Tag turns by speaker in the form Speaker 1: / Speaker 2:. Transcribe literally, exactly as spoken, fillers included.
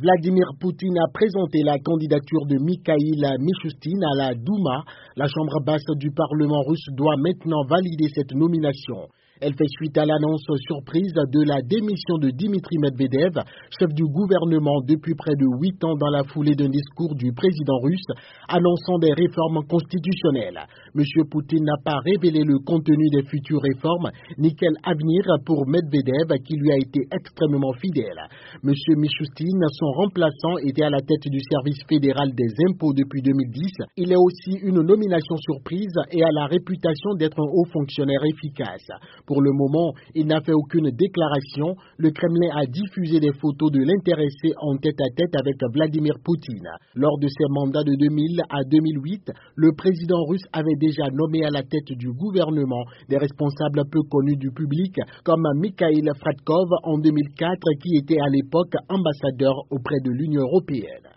Speaker 1: Vladimir Poutine a présenté la candidature de Mikhail Mishustin à la Douma. La chambre basse du Parlement russe doit maintenant valider cette nomination. Elle fait suite à l'annonce surprise de la démission de Dimitri Medvedev, chef du gouvernement depuis près de huit ans dans la foulée d'un discours du président russe annonçant des réformes constitutionnelles. M. Poutine n'a pas révélé le contenu des futures réformes ni quel avenir pour Medvedev qui lui a été extrêmement fidèle. M. Mishustin, son remplaçant, était à la tête du service fédéral des impôts depuis deux mille dix. Il est aussi une nomination surprise et a la réputation d'être un haut fonctionnaire efficace. Pour le moment, il n'a fait aucune déclaration. Le Kremlin a diffusé des photos de l'intéressé en tête-à-tête avec Vladimir Poutine. Lors de ses mandats de deux mille à deux mille huit, le président russe avait déjà nommé à la tête du gouvernement des responsables peu connus du public, comme Mikhail Fradkov en deux mille quatre, qui était à l'époque ambassadeur auprès de l'Union européenne.